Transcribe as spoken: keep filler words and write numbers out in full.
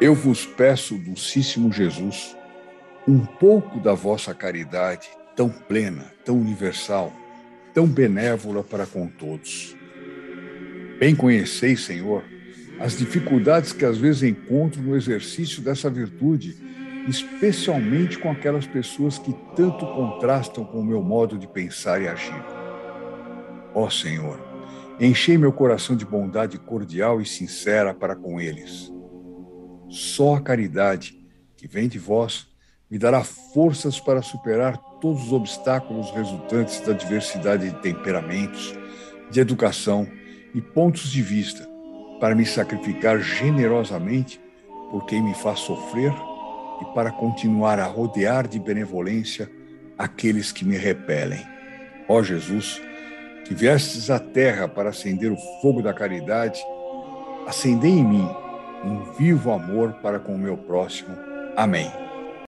Eu vos peço, Dulcíssimo Jesus, um pouco da vossa caridade tão plena, tão universal, tão benévola para com todos. Bem conheceis, Senhor, as dificuldades que às vezes encontro no exercício dessa virtude, especialmente com aquelas pessoas que tanto contrastam com o meu modo de pensar e agir. Ó Senhor, enchei meu coração de bondade cordial e sincera para com eles. Só a caridade, que vem de vós, me dará forças para superar todos os obstáculos resultantes da diversidade de temperamentos, de educação e pontos de vista, para me sacrificar generosamente por quem me faz sofrer e para continuar a rodear de benevolência aqueles que me repelem. Ó Jesus, que viestes à terra para acender o fogo da caridade, acendei em mim um vivo amor para com o meu próximo. Amém.